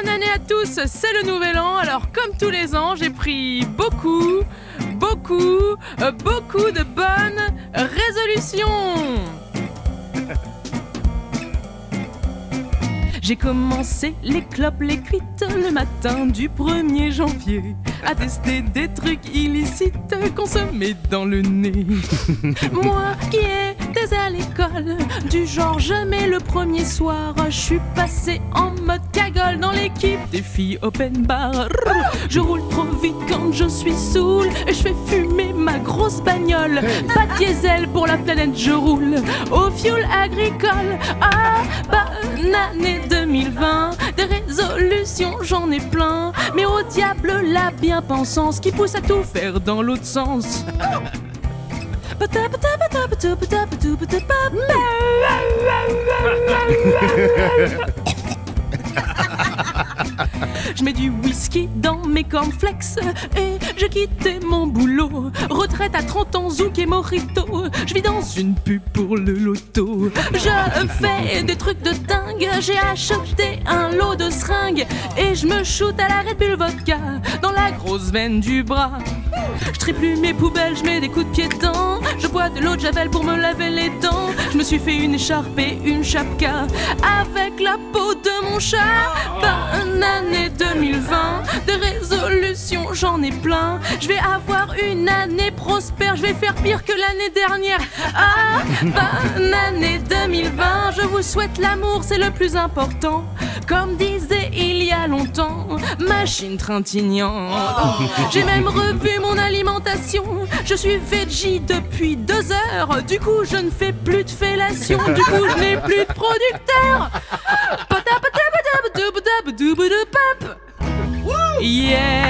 Bonne année à tous, c'est le nouvel an. Alors comme tous les ans, j'ai pris beaucoup de bonnes résolutions. J'ai commencé les clopes, les cuites le matin du 1er janvier, à tester des trucs illicites consommés dans le nez. Moi qui étais à l'école, du genre jamais le premier soir, je suis passé en mode cagole dans l'équipe des filles open bar. Je roule trop vite quand je suis saoul et je fais fumer ma grosse bagnole. Pas de diesel pour la planète, je roule au fioul agricole. Ah, bonne année 2020, des résolutions j'en ai plein, mais au diable la bien-pensance qui pousse à tout faire dans l'autre sens. Je mets du whisky dans mes cornflakes et j'ai quitté mon boulot. Retraite à 30 ans, zouk et mojito. Je vis dans une pub pour le loto. Je fais des trucs de dingue. J'ai acheté un lot de seringues et je me shoot à la Red Bull vodka dans la grosse veine du bras. Je trie plus mes poubelles, je mets des coups de pied dedans. Je bois de l'eau de javel pour me laver les dents. Je me suis fait une écharpe et une chapka avec la peau de mon chat. Bonne année 2020, des résolutions j'en ai plein. Je vais avoir une année prospère, je vais faire pire que l'année dernière. Ah, bonne année 2020, je vous souhaite l'amour, c'est le plus important. Comme disait il y a longtemps Machine Trintignant. J'ai même revu mon alimentation. Je suis veggie depuis 2 heures. Du coup je ne fais plus de fellation. Du coup je n'ai plus de producteur. Yeah.